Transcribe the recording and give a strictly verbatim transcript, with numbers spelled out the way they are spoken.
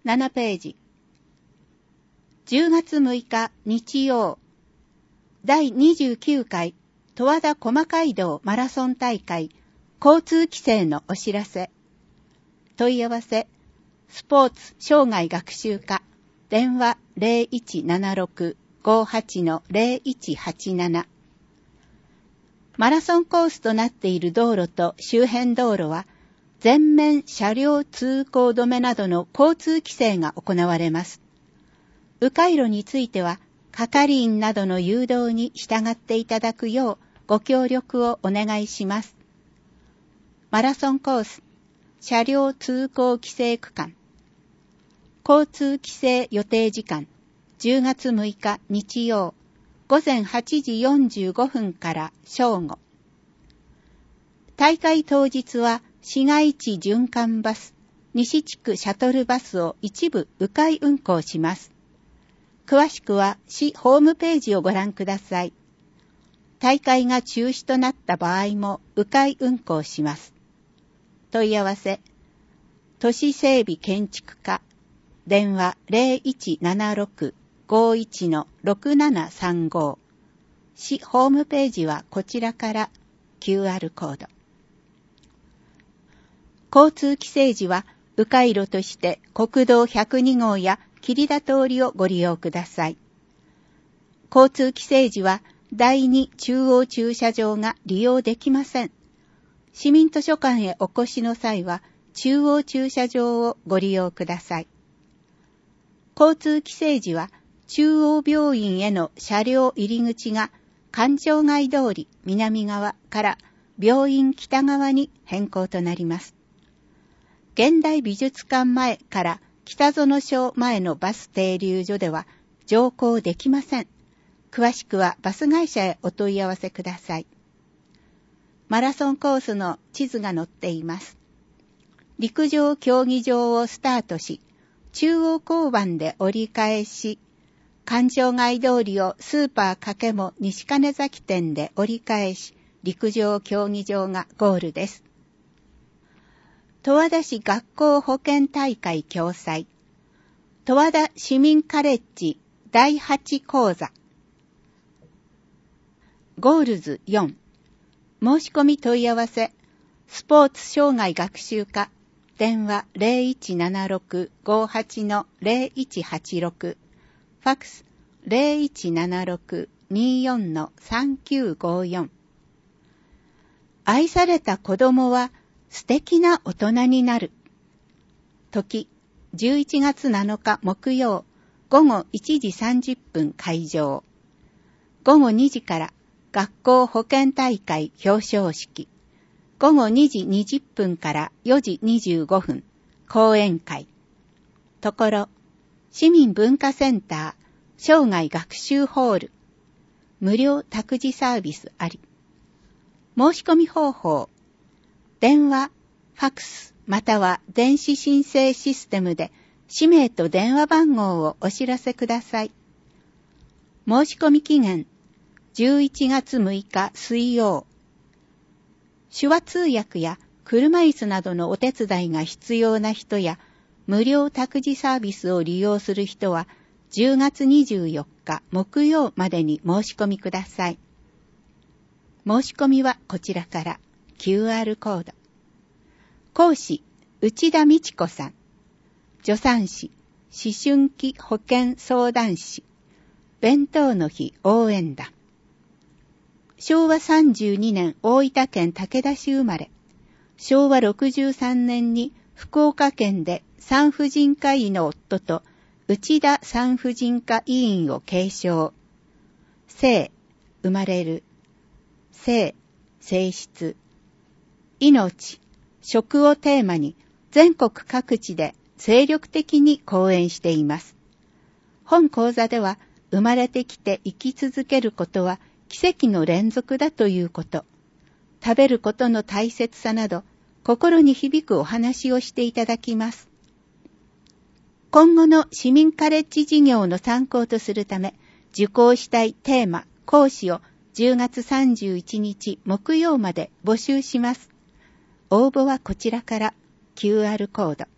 ななページ。じゅうがつむいか日曜、だいにじゅうきゅうかい十和田駒街道マラソン大会交通規制のお知らせ。問い合わせ、スポーツ生涯学習課、電話 ゼロいちななろく ごはち ゼロいちはちなな。マラソンコースとなっている道路と周辺道路は、全面車両通行止めなどの交通規制が行われます。迂回路については、係員などの誘導に従っていただくようご協力をお願いします。マラソンコース、車両通行規制区間。交通規制予定時間、じゅうがつむいか日曜、ごぜんはちじよんじゅうごふんから正午。大会当日は市街地循環バス、西地区シャトルバスを一部迂回運行します。詳しくは市ホームページをご覧ください。大会が中止となった場合も迂回運行します。問い合わせ、都市整備建築課、電話 ゼロいちななろく ごいち ろくななさんご。市ホームページはこちらから キューアール コード。交通規制時は迂回路として国道ひゃくにごうや桐田通りをご利用ください。交通規制時はだいに中央駐車場が利用できません。市民図書館へお越しの際は中央駐車場をご利用ください。交通規制時は中央病院への車両入り口が環状街通り南側から病院北側に変更となります。現代美術館前から北園小前のバス停留所では乗降できません。詳しくはバス会社へお問い合わせください。マラソンコースの地図が載っています。陸上競技場をスタートし、中央交番で折り返し、環状街通りをスーパーかけも西金崎店で折り返し、陸上競技場がゴールです。十和田市学校保健大会共催。十和田市民カレッジだいはち講座。ゴールズよん。申し込み問い合わせ。スポーツ生涯学習課。電話 ゼロいちななろく ごはち ゼロいちはちろく。ファックス ゼロいちななろく にーよん さんきゅうごよん。愛された子供は素敵な大人になる。時、じゅういちがつなのか木曜、ごごいちじさんじゅっぷん会場。ごごにじから学校保健大会表彰式。ごごにじにじゅっぷんからよじにじゅうごふん、講演会。ところ、市民文化センター、生涯学習ホール。無料託児サービスあり。申し込み方法。電話、ファックス、または電子申請システムで氏名と電話番号をお知らせください。申し込み期限、じゅういちがつむいか水曜。手話通訳や車椅子などのお手伝いが必要な人や無料託児サービスを利用する人はじゅうがつにじゅうよっか木曜までに申し込みください。申し込みはこちらから キューアール コード。講師、内田美智子さん。助産師、思春期保健相談士。弁当の日応援団。しょうわさんじゅうにねん大分県武田市生まれ。しょうわろくじゅうさんねんに福岡県で産婦人科医の夫と内田産婦人科医院を継承。性、生まれる。性、性質。命、食をテーマに全国各地で精力的に講演しています。本講座では生まれてきて生き続けることは奇跡の連続だということ、食べることの大切さなど心に響くお話をしていただきます。今後の市民カレッジ事業の参考とするため受講したいテーマ、講師をじゅうがつさんじゅういちにち木曜まで募集します。応募はこちらから キューアール コード。